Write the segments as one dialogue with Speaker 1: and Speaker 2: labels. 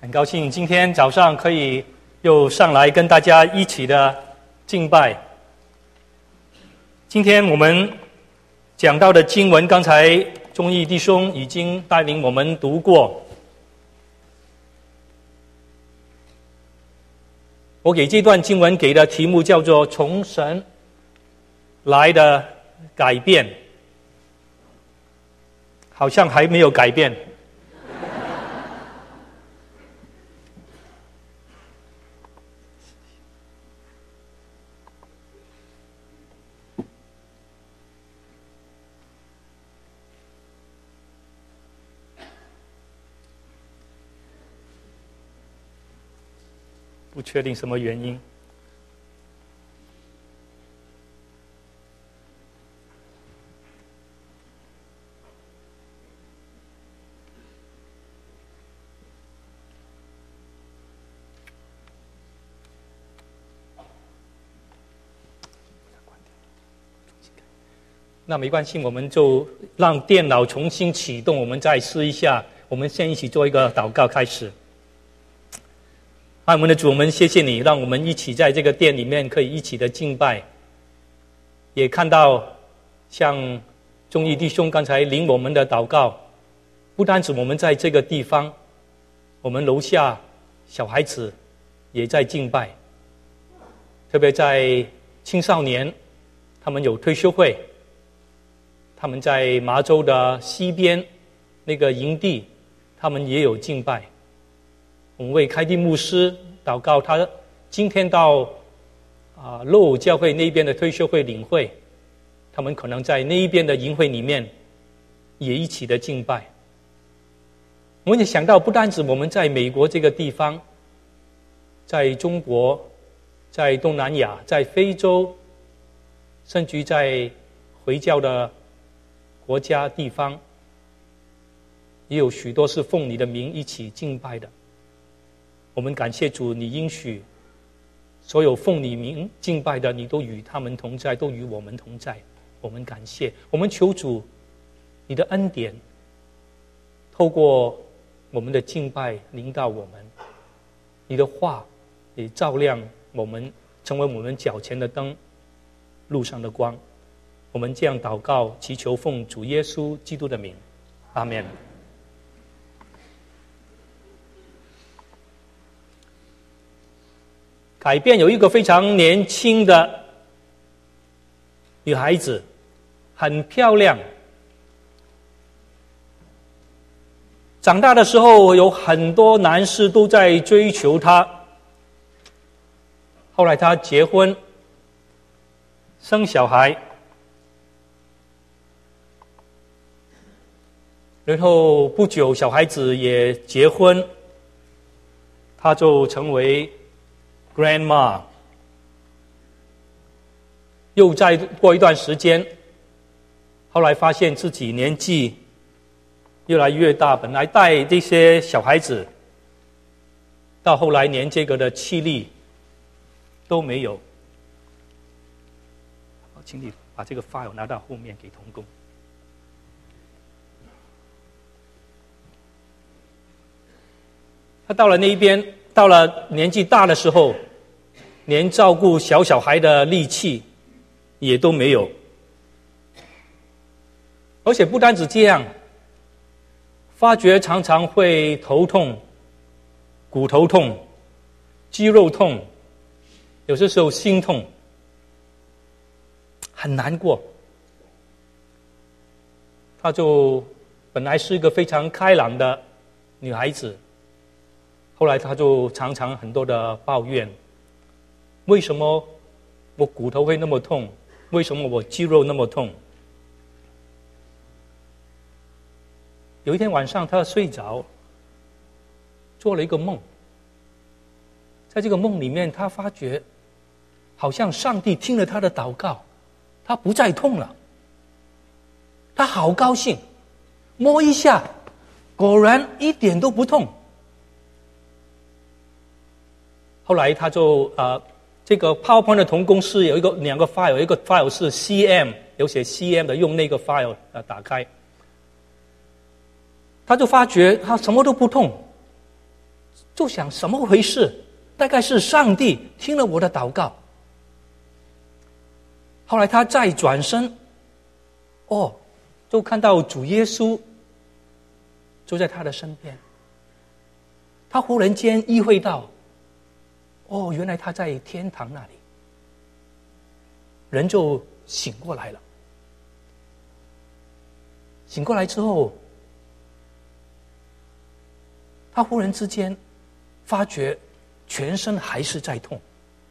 Speaker 1: 很高兴今天早上可以又上来跟大家一起的敬拜。今天我们讲到的经文，刚才忠义弟兄已经带领我们读过。我给这段经文给的题目叫做从神来的改变，好像还没有改变。不确定什么原因。那没关系，我们就让电脑重新启动，我们再试一下。我们先一起做一个祷告开始。爱我们的主，我们谢谢你，让我们一起在这个殿里面可以一起的敬拜，也看到像忠义弟兄刚才领我们的祷告，不单止我们在这个地方，我们楼下小孩子也在敬拜，特别在青少年，他们有退休会，他们在麻州的西边那个营地，他们也有敬拜。我们为开地牧师祷告，他今天到洛教会那边的退休会领会，他们可能在那一边的营会里面也一起的敬拜。我们也想到，不单止我们在美国这个地方，在中国，在东南亚，在非洲，甚至在回教的国家地方，也有许多是奉你的名一起敬拜的。我们感谢主，你应许所有奉你名敬拜的，你都与他们同在，都与我们同在。我们感谢，我们求主你的恩典透过我们的敬拜临到我们，你的话也照亮我们，成为我们脚前的灯，路上的光。我们这样祷告祈求，奉主耶稣基督的名，阿们。改变有一个非常年轻的女孩子，很漂亮。长大的时候，有很多男士都在追求她。后来她结婚，生小孩，然后不久小孩子也结婚，她就成为Grandma， 又再过一段时间，后来发现自己年纪越来越大，本来带这些小孩子，到后来连这个的气力都没有。请你把这个 file 拿到后面给同工。他到了那一边，到了年纪大的时候，连照顾小孩的力气也都没有。而且不单止这样，发觉常常会头痛、骨头痛、肌肉痛，有些时候心痛，很难过。她就本来是一个非常开朗的女孩子，后来她就常常很多的抱怨，为什么我骨头会那么痛？为什么我肌肉那么痛？有一天晚上，她睡着，做了一个梦。在这个梦里面，她发觉好像上帝听了她的祷告，她不再痛了。她好高兴，摸一下，果然一点都不痛。后来她就这个 PowerPoint 的同工是有两个 file， 一个 file 是 CM， 有写 CM 的，用那个 file 打开，他就发觉他什么都不痛， 就想什么回事？大概是上帝听了我的祷告。后来他再转身，就看到主耶稣就在他的身边。他忽然间意会到，原来他在天堂那里。人就醒过来了。醒过来之后，他忽然之间发觉全身还是在痛。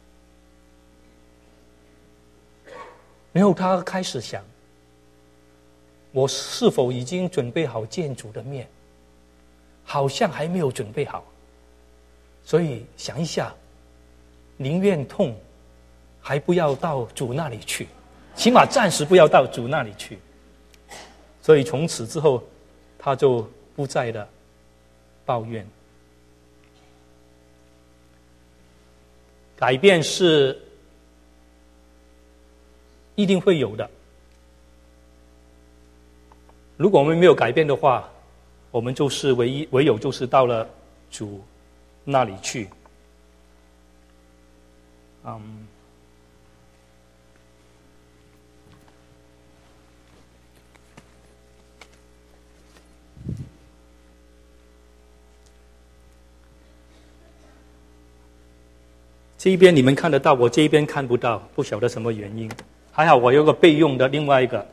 Speaker 1: 然后他开始想，我是否已经准备好见主的面？好像还没有准备好。所以想一下，宁愿痛，还不要到主那里去，起码暂时不要到主那里去。所以从此之后，他就不再的抱怨。改变是一定会有的。如果我们没有改变的话，我们就是唯有就是到了主那里去。这一边你们看得到，我这一边看不到，不晓得什么原因。还好我有个备用的另外一个。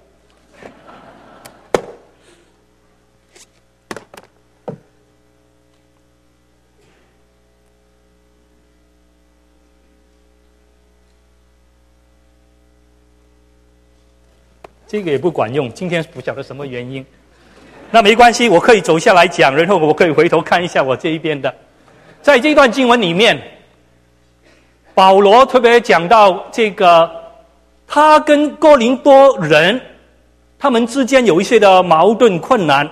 Speaker 1: 这个也不管用，今天不晓得什么原因。那没关系，我可以走下来讲，然后我可以回头看一下我这一边的。在这段经文里面，保罗特别讲到这个，他跟哥林多人他们之间有一些的矛盾困难。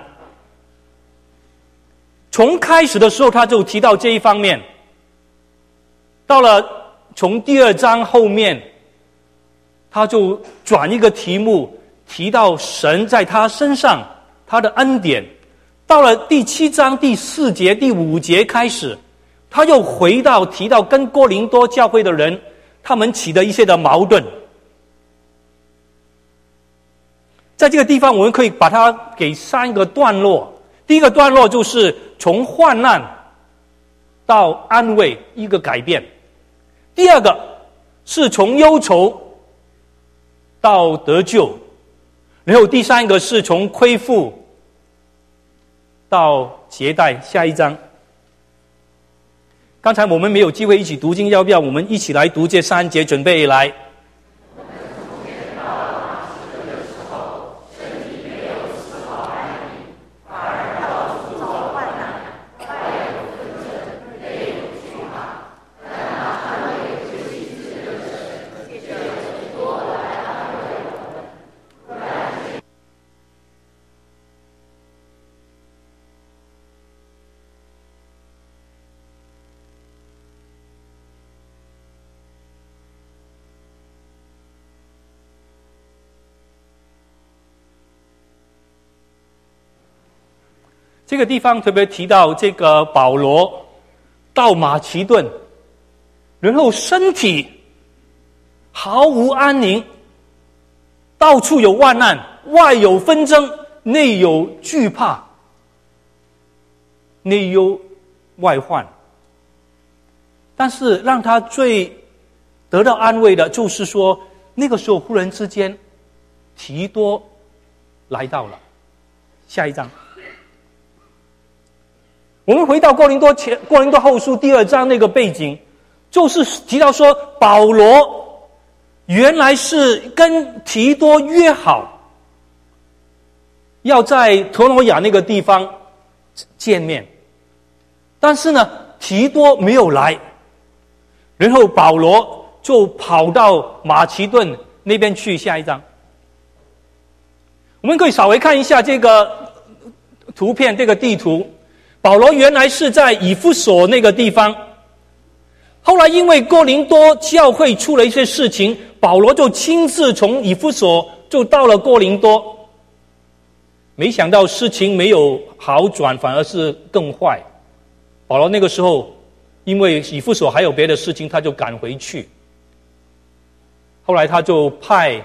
Speaker 1: 从开始的时候他就提到这一方面，到了从第2章后面，他就转一个题目，提到神在他身上他的恩典。到了第7章第4节第5节开始，他又提到跟哥林多教会的人他们起的一些的矛盾。在这个地方我们可以把它给3个段落。第一个段落就是从患难到安慰，一个改变。第二个是从忧愁到得救，然后第3个是从亏负到结代。下一章，刚才我们没有机会一起读经，要不要我们一起来读这3节？准备来。这个地方特别提到这个保罗到马其顿，然后身体毫无安宁，到处有患难，外有纷争，内有惧怕，内忧外患。但是让他最得到安慰的就是说，那个时候忽然之间提多来到了。下一章，我们回到哥林多后书第2章那个背景，就是提到说保罗原来是跟提多约好要在陀罗亚那个地方见面，但是呢提多没有来，然后保罗就跑到马其顿那边去。下一章我们可以稍微看一下这个图片，这个地图。保罗原来是在以弗所那个地方，后来因为哥林多教会出了一些事情，保罗就亲自从以弗所就到了哥林多。没想到事情没有好转，反而是更坏。 保罗那个时候因为以弗所还有别的事情，他就赶回去。后来他就派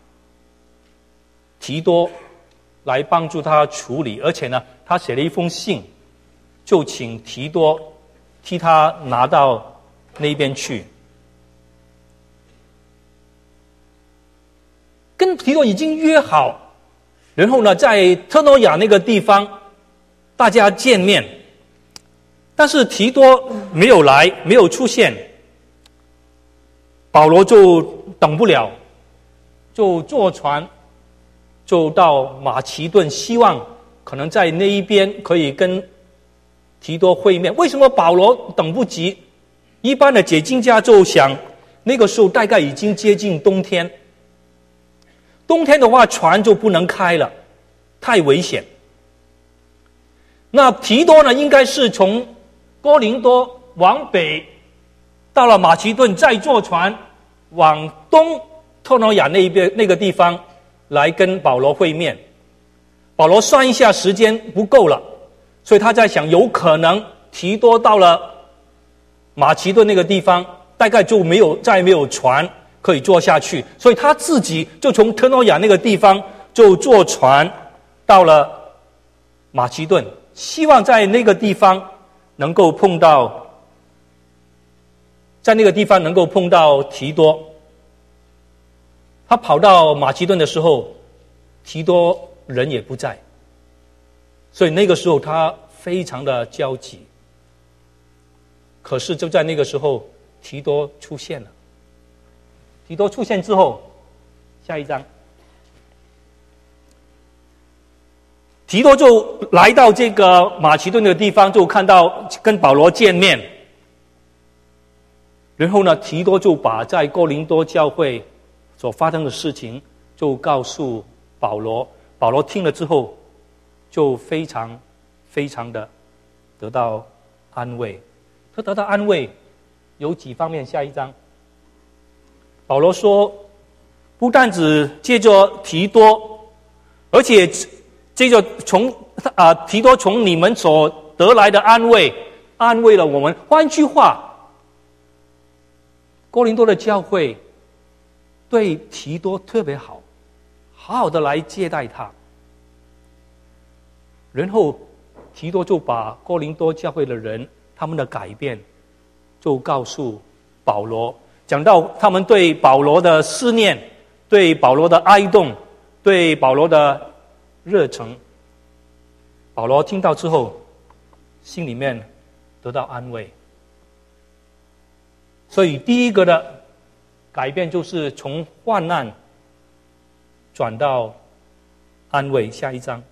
Speaker 1: 提多来帮助他处理，而且呢，他写了一封信，就请提多替他拿到那边去。跟提多已经约好，然后呢，在特诺亚那个地方大家见面，但是提多没有来，没有出现，保罗就等不了，就坐船就到马其顿，希望可能在那一边可以跟提多会面。为什么保罗等不及？一般的解经家就想，那个时候大概已经接近冬天，冬天的话船就不能开了，太危险。那提多呢，应该是从哥林多往北到了马其顿，再坐船往东特诺亚那边那个地方来跟保罗会面。保罗算一下时间不够了，所以他在想，有可能提多到了马其顿那个地方，大概就再没有船可以坐下去，所以他自己就从特诺亚那个地方就坐船到了马其顿，希望在那个地方能够碰到提多。他跑到马其顿的时候，提多人也不在，所以那个时候他非常的焦急。可是就在那个时候，提多出现了。提多出现之后，下一章，提多就来到这个马其顿的地方，就看到跟保罗见面。然后呢，提多就把在哥林多教会所发生的事情就告诉保罗。保罗听了之后，就非常非常的得到安慰。他得到安慰有几方面，下一章保罗说，不但只借着提多，而且借着提多从你们所得来的安慰，安慰了我们。换句话，哥林多的教会对提多特别好，好好的来接待他。然后提多就把哥林多教会的人他们的改变就告诉保罗，讲到他们对保罗的思念，对保罗的哀动，对保罗的热诚。保罗听到之后，心里面得到安慰。所以第一个的改变就是从患难转到安慰。下一章，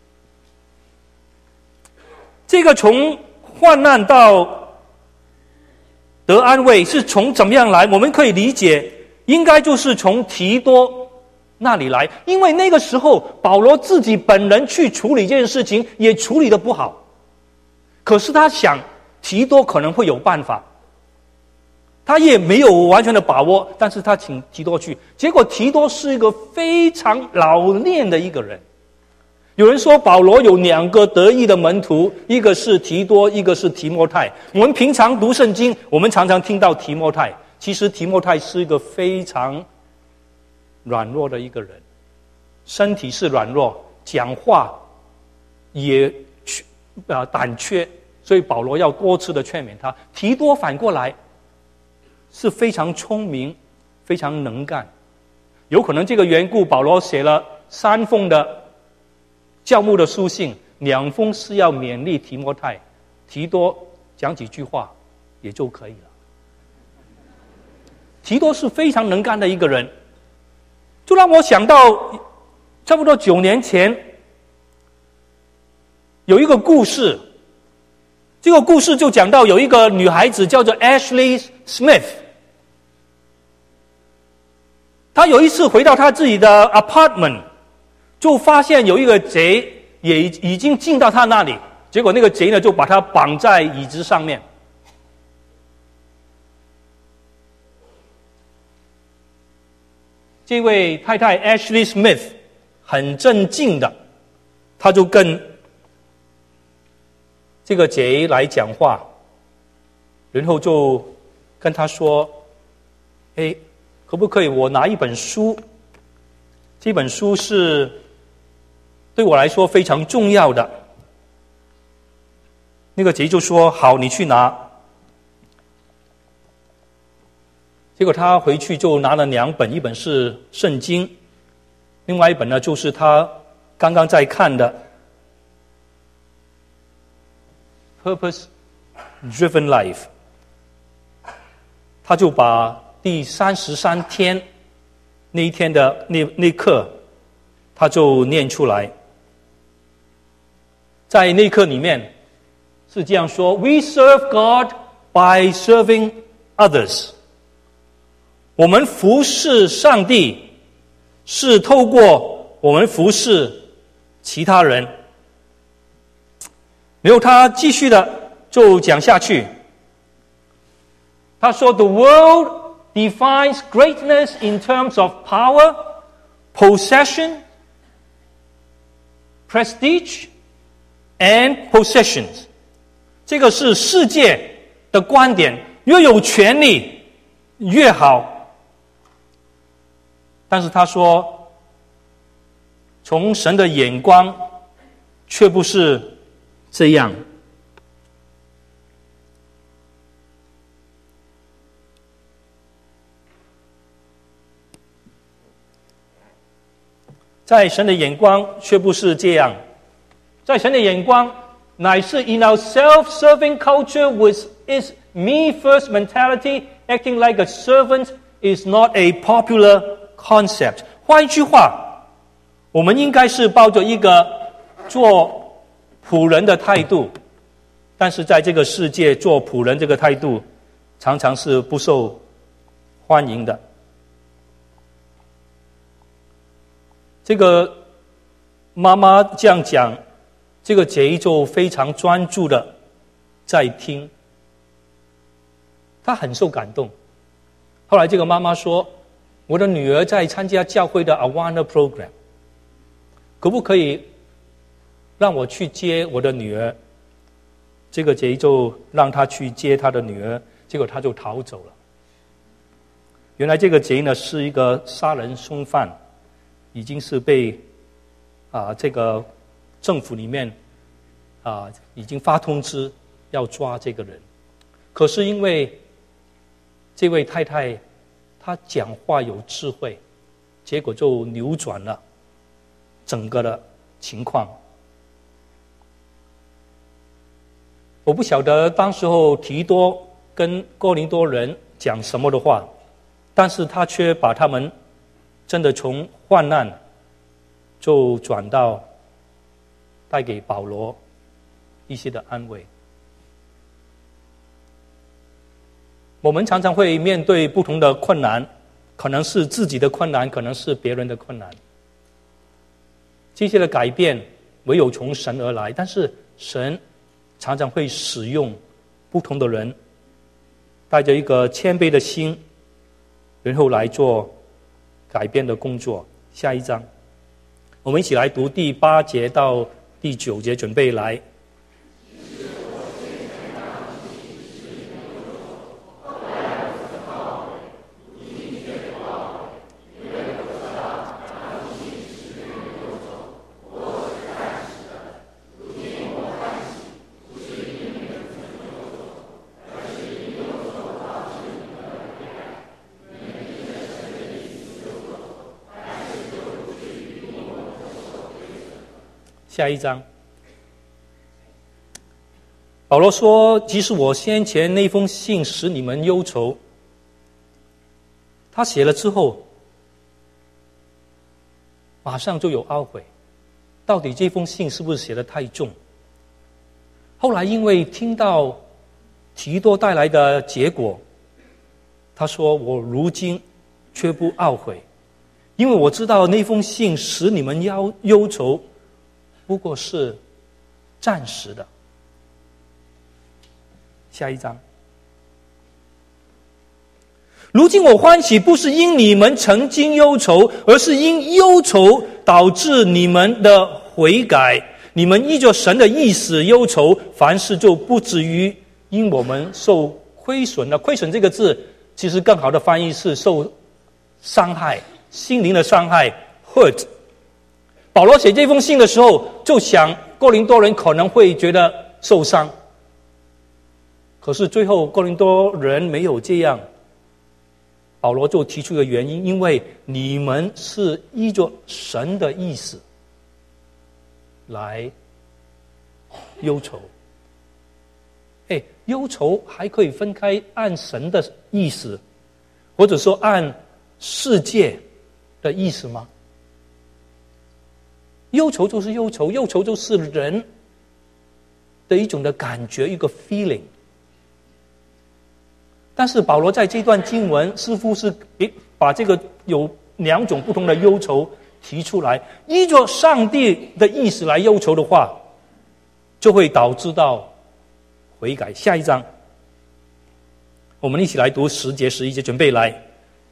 Speaker 1: 这个从患难到得安慰是从怎么样来？我们可以理解，应该就是从提多那里来。因为那个时候保罗自己本人去处理这件事情也处理得不好，可是他想提多可能会有办法，他也没有完全的把握，但是他请提多去。结果提多是一个非常老练的一个人。有人说保罗有2个得意的门徒，一个是提多，一个是提摩太。我们平常读圣经，我们常常听到提摩太，其实提摩太是一个非常软弱的一个人，身体是软弱，讲话也胆怯，所以保罗要多次的劝勉他。提多反过来是非常聪明，非常能干。有可能这个缘故，保罗写了3封的教牧的书信，2封是要勉励提摩太，提多讲几句话也就可以了。提多是非常能干的一个人，就让我想到差不多9年前有一个故事。这个故事就讲到有一个女孩子叫做 Ashley Smith， 她有一次回到她自己的 apartment， 就发现有一个贼也已经进到她那里，结果那个贼呢就把她绑在椅子上面。这位太太 Ashley Smith 很镇静的，她就跟这个贼来讲话，然后就跟他说：“哎，可不可以我拿一本书？这本书是对我来说非常重要的。”那个贼就说：“好，你去拿。”结果他回去就拿了2本，一本是圣经，另外一本呢就是他刚刚在看的 Purpose Driven Life。他就把第33天那一天的那课，他就念出来。在那课里面是这样说 ：We serve God by serving others。我们服侍上帝是透过我们服侍其他人。然后他继续的就讲下去。他说 ：“The world defines greatness in terms of power, possession, prestige, and possessions。”这个是世界的观点，越有权力越好。但是他说，从神的眼光却不是这样。在神的眼光却不是这样，在神的眼光乃是 in our self-serving culture with its me-first mentality, acting like a servant is not a popular concept。 换一句话，我们应该是抱着一个做仆人的态度，但是在这个世界做仆人这个态度常常是不受欢迎的。这个妈妈这样讲，这个贼就非常专注的在听，他很受感动。后来这个妈妈说，我的女儿在参加教会的 Awana Program， 可不可以让我去接我的女儿？这个贼就让他去接他的女儿，结果他就逃走了。原来这个贼呢是一个杀人凶犯，已经是被这个政府里面已经发通知要抓这个人。可是因为这位太太她讲话有智慧，结果就扭转了整个的情况。我不晓得当时候提多跟哥林多人讲什么的话，但是他却把他们真的从患难就转到带给保罗一些的安慰。我们常常会面对不同的困难，可能是自己的困难，可能是别人的困难。这些的改变唯有从神而来，但是神常常会使用不同的人，带着一个谦卑的心，然后来做改变的工作。下一章我们一起来读第8节到第9节，准备来。下一章，保罗说，即使我先前那封信使你们忧愁，他写了之后马上就有懊悔，到底这封信是不是写得太重？后来因为听到提多带来的结果，他说，我如今却不懊悔，因为我知道那封信使你们忧愁不过是暂时的。下一章，如今我欢喜，不是因你们曾经忧愁，而是因忧愁导致你们的悔改， 你们依着神的意思忧愁，凡事就不至于因我们受亏损了。亏损这个字，其实更好的翻译是受伤害，心灵的伤害 hurt。保罗写这封信的时候，就想哥林多人可能会觉得受伤，可是最后哥林多人没有这样。保罗就提出一个原因，因为你们是依着神的意思来忧愁。忧愁还可以分开按神的意思，或者说按世界的意思吗？忧愁就是忧愁，忧愁就是人的一种的感觉，一个 feeling。但是保罗在这段经文似乎是把这个有两种不同的忧愁提出来，依着上帝的意思来忧愁的话，就会导致到悔改。下一章我们一起来读10节11节，准备来。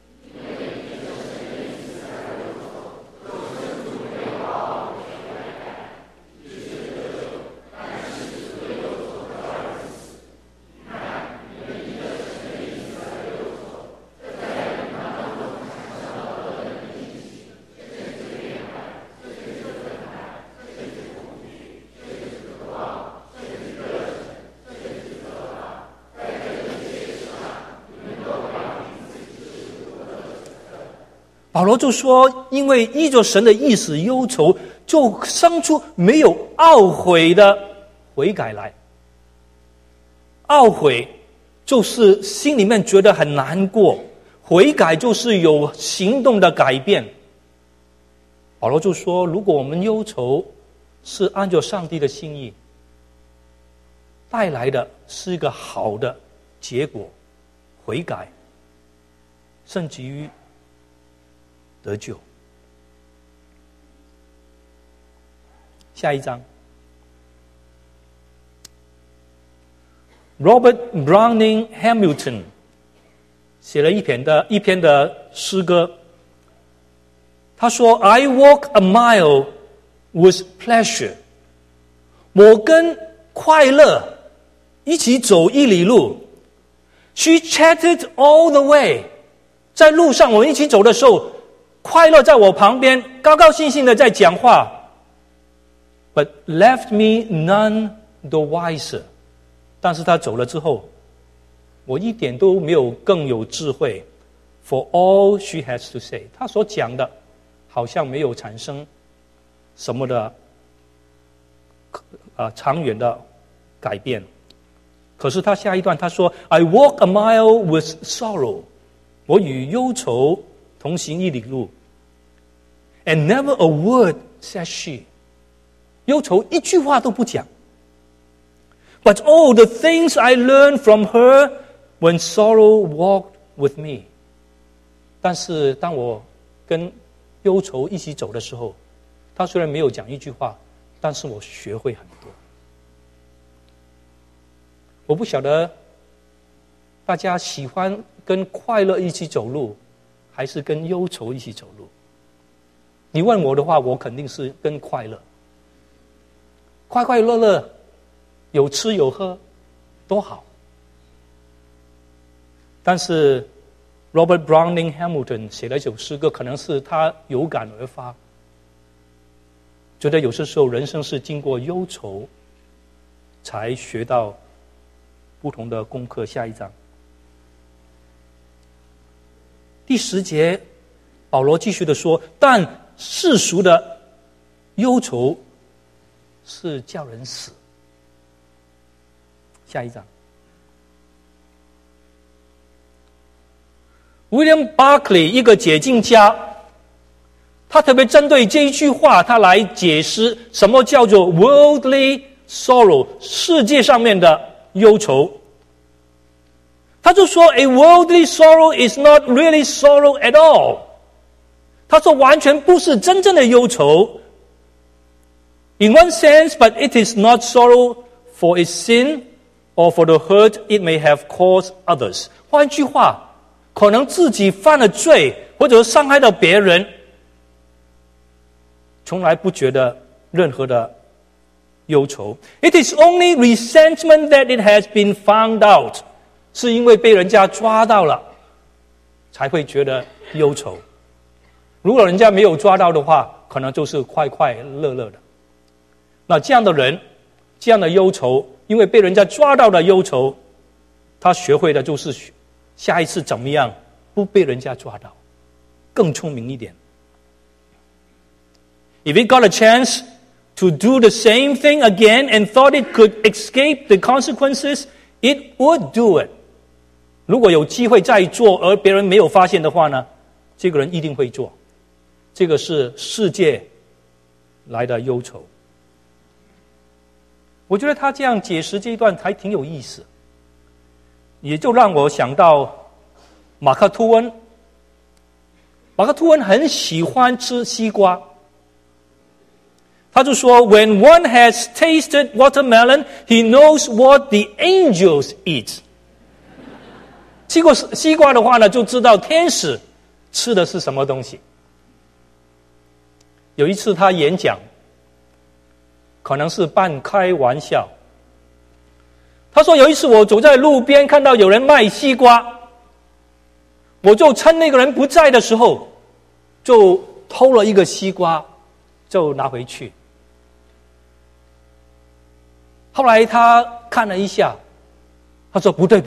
Speaker 1: 保罗就说，因为依着神的意思忧愁，就生出没有懊悔的悔改来。懊悔就是心里面觉得很难过，悔改就是有行动的改变。保罗就说，如果我们忧愁是按照上帝的心意，带来的是一个好的结果，悔改，甚至于得救。下一章 Robert Browning Hamilton 写了一篇的诗歌，他说 I walk a mile with pleasure， 我跟快乐一起走1里路。 She chatted all the way， 在路上我们一起走的时候，快乐在我旁边高高兴兴的在讲话， But left me none the wiser， 但是他走了之后，我一点都没有更有智慧。 For all she has to say， 他所讲的好像没有产生什么的长远的改变。可是他下一段他说 I walk a mile with sorrow， 我与忧愁同行1里路。 And never a word says she， 忧愁一句话都不讲。 But all the things I learned from her when sorrow walked with me， 但是当我跟忧愁一起走的时候，他虽然没有讲一句话，但是我学会很多。我不晓得大家喜欢跟快乐一起走路，还是跟忧愁一起走路。你问我的话，我肯定是跟快乐，快快乐乐，有吃有喝，多好。但是 Robert Browning Hamilton 写了一首诗歌，可能是他有感而发，觉得有些时候人生是经过忧愁才学到不同的功课。下一章第10节，保罗继续的说，但世俗的忧愁是叫人死。下一章 William Barclay 一个解经家，他特别针对这一句话，他来解释什么叫做 worldly sorrow， 世界上面的忧愁。他就说 A worldly sorrow is not really sorrow at all， 他说完全不是真正的忧愁。 In one sense, but it is not sorrow for its sin or for the hurt it may have caused others。 换句话，可能自己犯了罪，或者伤害到别人，从来不觉得任何的忧愁。It is only resentment that it has been found out， 是因为被人家抓到了，才会觉得忧愁。如果人家没有抓到的话，可能就是快快乐乐的。那这样的人，这样的忧愁，因为被人家抓到的忧愁，他学会的就是下一次怎么样不被人家抓到，更聪明一点。If it got a chance to do the same thing again and thought it could escape the consequences, it would do it. 如果有机会再做，而别人没有发现的话呢，这个人一定会做。这个是世界来的忧愁。我觉得他这样解释这一段还挺有意思，也就让我想到马克吐温。马克吐温很喜欢吃西瓜，他就说 When one has tasted watermelon, he knows what the angels eat. 吃过西瓜的话呢，就知道天使吃的是什么东西。有一次他演讲，可能是半开玩笑，他说有一次我走在路边看到有人卖西瓜，我就趁那个人不在的时候，就偷了一个西瓜，就拿回去。后来他看了一下，他说不对，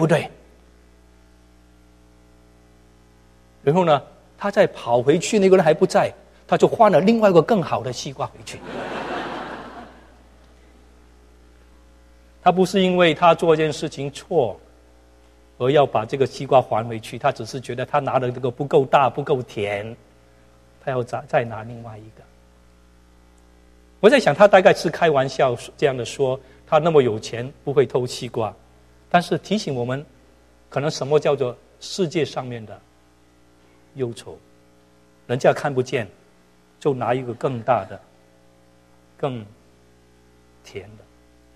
Speaker 1: 然后呢，他再跑回去，那个人还不在，他就换了另外一个更好的西瓜回去。他不是因为他做一件事情错而要把这个西瓜还回去，他只是觉得他拿的这个不够大不够甜，他要再拿另外一个。我在想他大概是开玩笑这样的说，他那么有钱不会偷西瓜，但是提醒我们可能什么叫做世界上面的忧愁，人家看不见就拿一个更大的更甜的。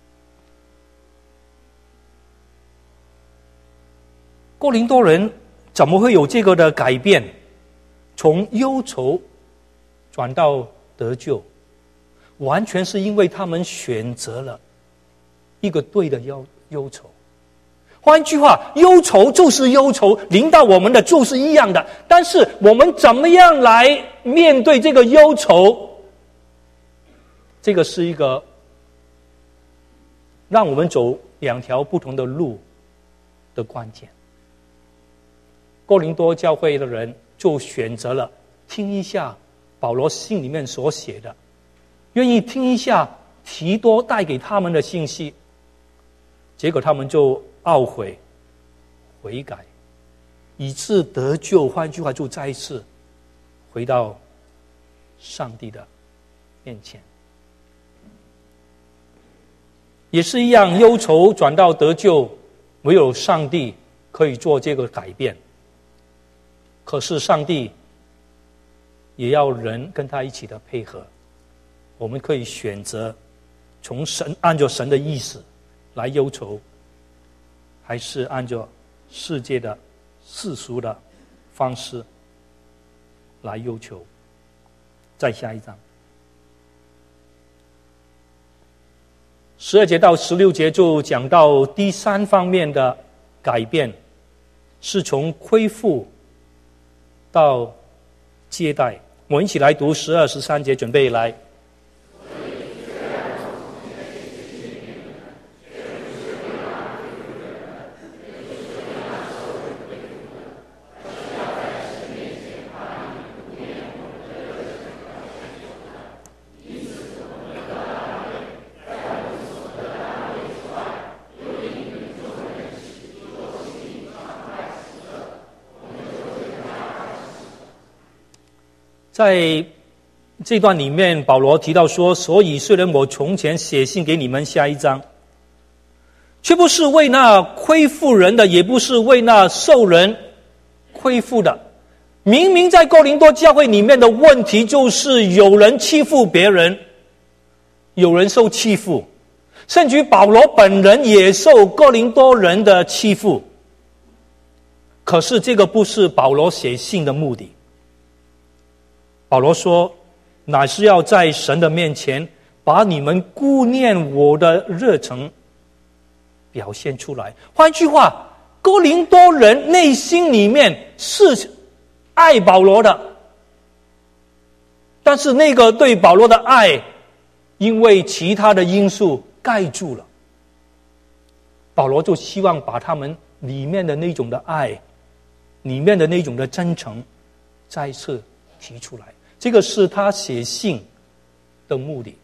Speaker 1: 哥林多人怎么会有这个的改变，从忧愁转到得救，完全是因为他们选择了一个对的忧愁。换句话，忧愁就是忧愁，临到我们的就是一样的，但是我们怎么样来面对这个忧愁，这个是一个让我们走两条不同的路的关键。哥林多教会的人就选择了听一下保罗信里面所写的，愿意听一下提多带给他们的信息，结果他们就懊悔悔改，以致得救。换句话，就再一次回到上帝的面前。也是一样，忧愁转到得救，唯有上帝可以做这个改变。可是上帝也要人跟他一起的配合，我们可以选择从按照神的意思来忧愁，还是按照世界的世俗的方式来忧愁。再下一章，12节到16节就讲到第三方面的改变，是从恢复到接待。我们一起来读12、13节，准备来。在这段里面，保罗提到说，所以虽然我从前写信给你们，下一章，却不是为那亏负人的，也不是为那受人亏负的。明明在哥林多教会里面的问题就是有人欺负别人，有人受欺负，甚至于保罗本人也受哥林多人的欺负。可是这个不是保罗写信的目的。保罗说，乃是要在神的面前把你们顾念我的热诚表现出来。换句话，哥林多人内心里面是爱保罗的，但是那个对保罗的爱因为其他的因素盖住了。保罗就希望把他们里面的那种的爱，里面的那种的真诚再次提出来，这个是他写信的目的。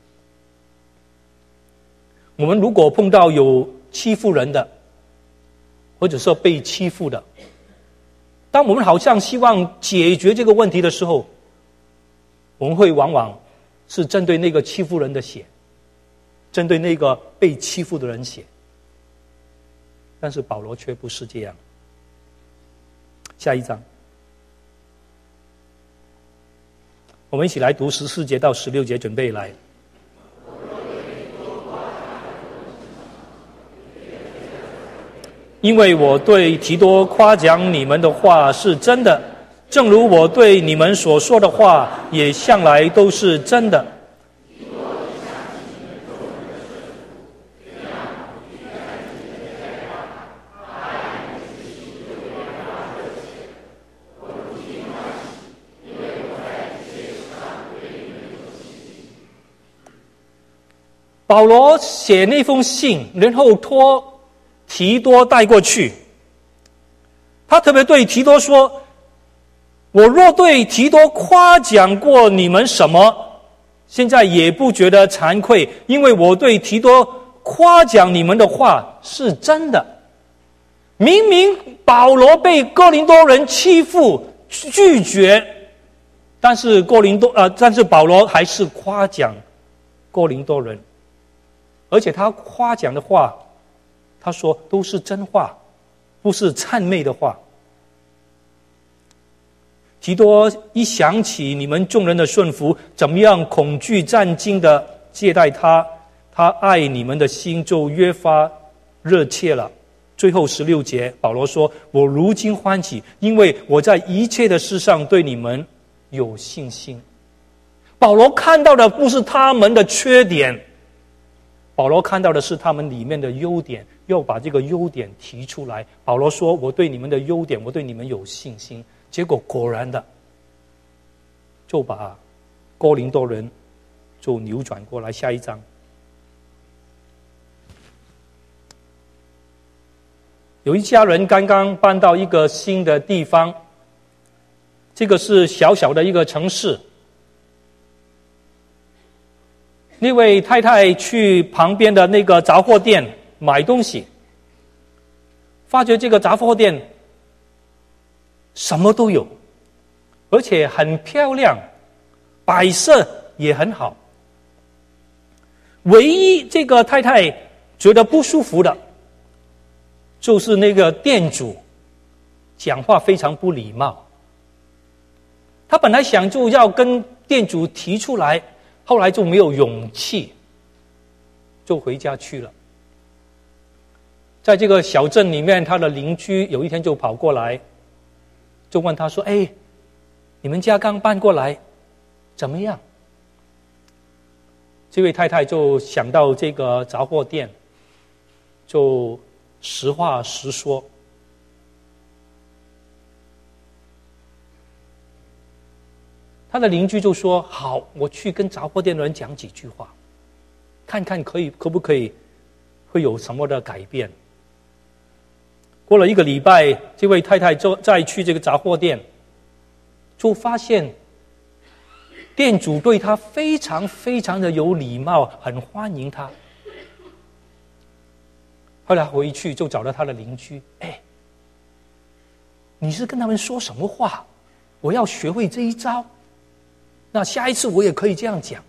Speaker 1: 我们如果碰到有欺负人的，或者说被欺负的，当我们好像希望解决这个问题的时候，我们会往往是针对那个欺负人的写，针对那个被欺负的人写。但是保罗却不是这样。下一章，我们一起来读14节到16节，准备来。因为我对提多夸奖你们的话是真的，正如我对你们所说的话也向来都是真的。保罗写那封信，然后托提多带过去。他特别对提多说，我若对提多夸奖过你们什么，现在也不觉得惭愧，因为我对提多夸奖你们的话是真的。明明保罗被哥林多人欺负拒绝，但是保罗还是夸奖哥林多人，而且他夸奖的话，他说都是真话，不是谄媚的话。提多一想起你们众人的顺服，怎么样恐惧战兢的接待他，他爱你们的心就越发热切了。最后16节，保罗说，我如今欢喜，因为我在一切的事上对你们有信心。保罗看到的不是他们的缺点，保罗看到的是他们里面的优点，要把这个优点提出来。保罗说，我对你们的优点，我对你们有信心。结果果然的，就把哥林多人就扭转过来。下一章，有一家人刚刚搬到一个新的地方，这个是小小的一个城市。那位太太去旁边的那个杂货店买东西，发觉这个杂货店什么都有，而且很漂亮，摆设也很好。唯一这个太太觉得不舒服的，就是那个店主讲话非常不礼貌。她本来想就要跟店主提出来，后来就没有勇气，就回家去了。在这个小镇里面，他的邻居有一天就跑过来，就问他说，你们家刚搬过来怎么样？这位太太就想到这个杂货店，就实话实说。他的邻居就说，好，我去跟杂货店的人讲几句话，看看可不可以会有什么的改变。过了1个礼拜，这位太太再去这个杂货店，就发现店主对她非常非常的有礼貌，很欢迎她。后来回去就找到他的邻居，你是跟他们说什么话？我要学会这一招，那下一次我也可以这样讲。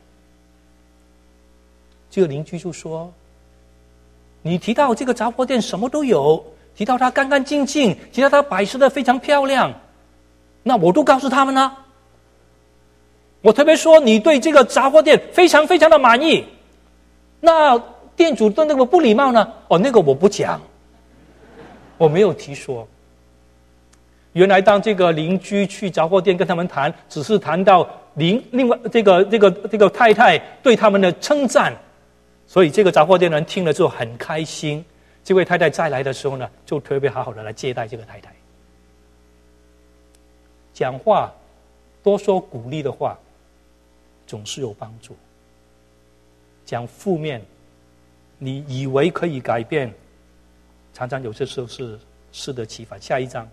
Speaker 1: 这个邻居就说，你提到这个杂货店什么都有，提到它干干净净，提到它摆设的非常漂亮，那我都告诉他们了。我特别说你对这个杂货店非常非常的满意，那店主对那个不礼貌呢？那个我不讲，我没有提说。 原来当这个邻居去杂货店跟他们谈，只是谈到另外这个太太对他们的称赞，所以这个杂货店人听了之后很开心。这位太太再来的时候呢，就特别好好的来接待这个太太。讲话多说鼓励的话，总是有帮助。讲负面，你以为可以改变，常常有些时候是适得其反。下一章，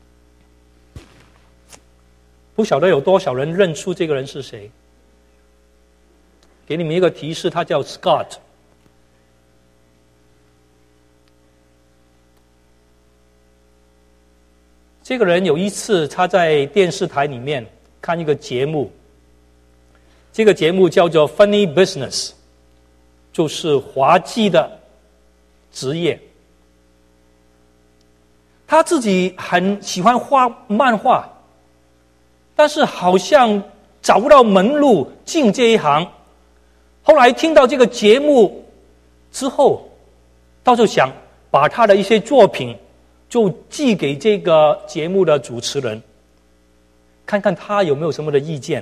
Speaker 1: 不晓得有多少人认出这个人是谁？给你们一个提示，他叫 Scott。这个人有一次他在电视台里面看一个节目，这个节目叫做 Funny Business， 就是滑稽的职业。他自己很喜欢画漫画，但是好像找不到门路进这一行。后来听到这个节目之后，他就想把他的一些作品就寄给这个节目的主持人，看看他有没有什么的意见。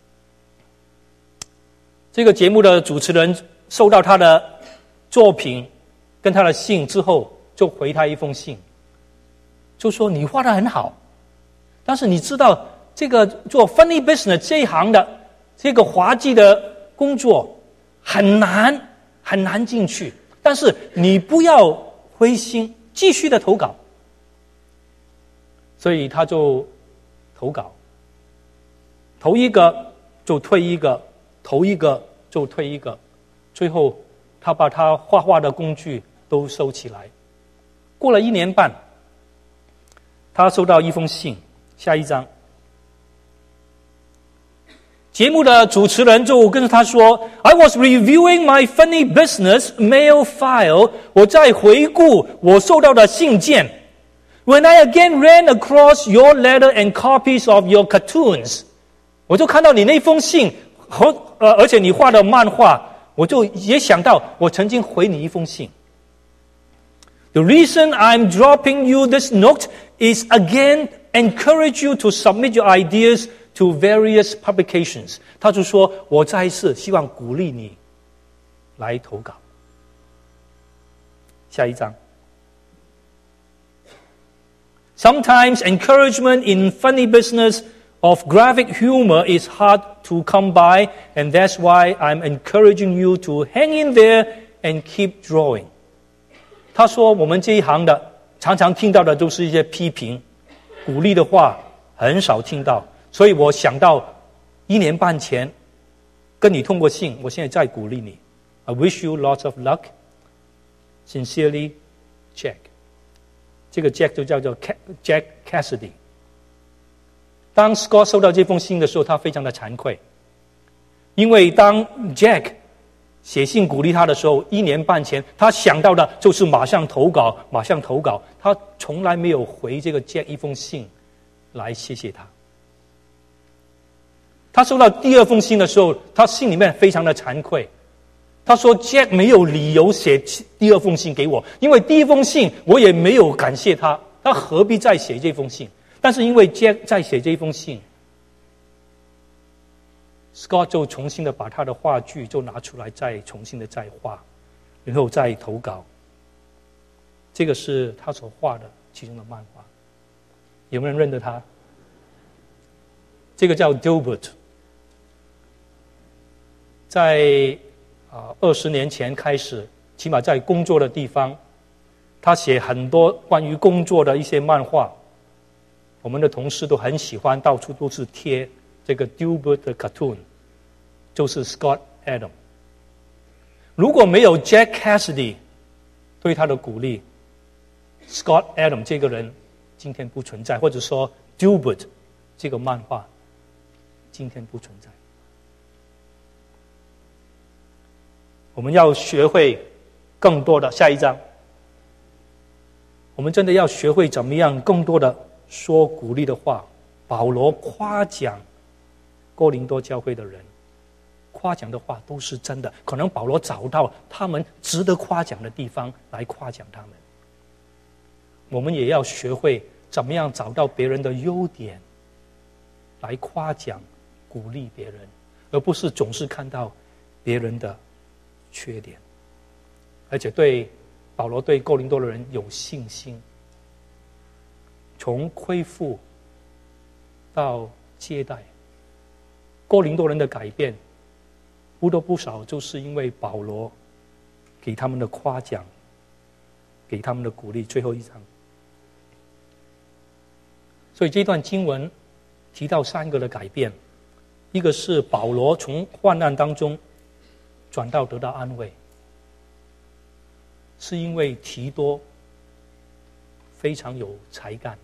Speaker 1: 这个节目的主持人收到他的作品跟他的信之后，就回他一封信，就说你画得很好，但是你知道这个做 funny business 这一行的这个滑稽的工作很难进去，但是你不要灰心，继续的投稿。所以他就投稿，投一个就退一个，投一个就退一个，最后他把他画画的工具都收起来。过了1年半，他收到一封信，下一章。节目的主持人就跟他说 I was reviewing my funny business mail file， 我在回顾我收到的信件。When I again ran across your letter and copies of your cartoons， 我就看到你那封信而且你画的漫画，我就也想到我曾经回你一封信。The reason I'm dropping you this note is again encourage you to submit your ideas to various publications。 他就说我再一次希望鼓励你来投稿。下一章。Sometimes encouragement in funny business of graphic humor is hard to come by, and that's why I'm encouraging you to hang in there and keep drawing. 他说我们这一行的常常听到的都是一些批评，鼓励的话很少听到，所以我想到1年半前跟你通过信，我现在再鼓励你。I wish you lots of luck. Sincerely, Jack. 这个 Jack 就叫做 Jack Cassidy。 当 Scott 收到这封信的时候，他非常的惭愧，因为当 Jack 写信鼓励他的时候，1年半前他想到的就是马上投稿，他从来没有回这个 Jack 一封信来谢谢他。他收到第2封信的时候，他信里面非常的惭愧，他说 Jack 没有理由写第2封信给我，因为第1封信我也没有感谢他，他何必再写这封信？但是因为 Jack 在写这封信， Scott 就重新的把他的话剧就拿出来再重新的再画，然后再投稿。这个是他所画的其中的漫画，有没有人认得他？这个叫 Dilbert， 在20年前开始，起码在工作的地方，他写很多关于工作的一些漫画，我们的同事都很喜欢，到处都是贴这个 Dilbert 的 cartoon， 就是 Scott Adam。 如果没有 Jack Cassidy 对他的鼓励， Scott Adam 这个人今天不存在，或者说 Dilbert 这个漫画今天不存在。我们要学会更多的，下一章，我们真的要学会怎么样更多的说鼓励的话。保罗夸奖哥林多教会的人，夸奖的话都是真的，可能保罗找到他们值得夸奖的地方来夸奖他们。我们也要学会怎么样找到别人的优点来夸奖鼓励别人，而不是总是看到别人的缺点。而且保罗对哥林多的人有信心，从恢复到接待，哥林多人的改变不多不少就是因为保罗给他们的夸奖，给他们的鼓励。最后一章，所以这段经文提到3个的改变，一个是保罗从患难当中转到得到安慰，是因为提多非常有才干。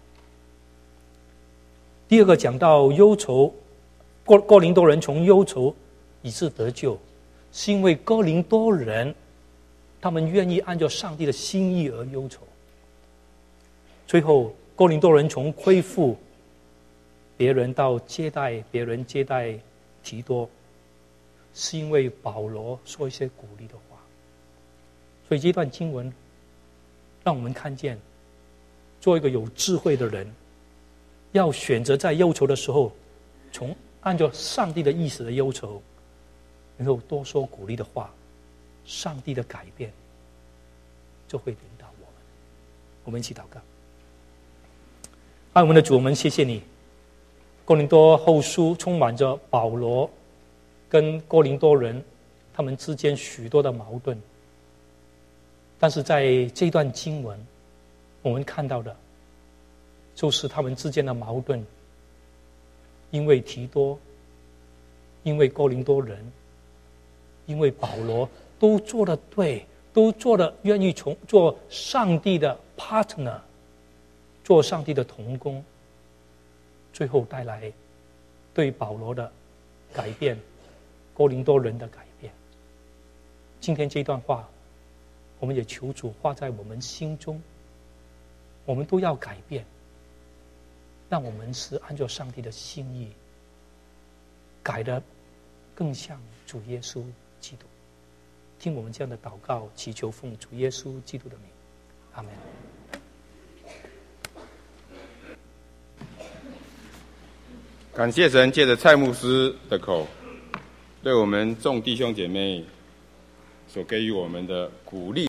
Speaker 1: 第二个讲到忧愁，哥林多人从忧愁以致得救，是因为哥林多人他们愿意按照上帝的心意而忧愁。最后哥林多人从恢复别人到接待别人，接待提多，是因为保罗说一些鼓励的话。所以这段经文让我们看见，做一个有智慧的人，要选择在忧愁的时候按照上帝的意思的忧愁，能够多说鼓励的话，上帝的改变就会领导我们。我们一起祷告。爱我们的主，我们谢谢你，哥林多后书充满着保罗跟哥林多人他们之间许多的矛盾，但是在这段经文我们看到的就是他们之间的矛盾，因为提多，因为哥林多人，因为保罗都做得对，都做得愿意做上帝的 partner， 做上帝的同工，最后带来对保罗的改变，哥林多人的改变。今天这段话我们也求主画在我们心中，我们都要改变，让我们是按照上帝的心意改得更像主耶稣基督。听我们这样的祷告，祈求奉主耶稣基督的名，阿们。
Speaker 2: 感谢神借着蔡牧师的口，对我们众弟兄姐妹所给予我们的鼓励。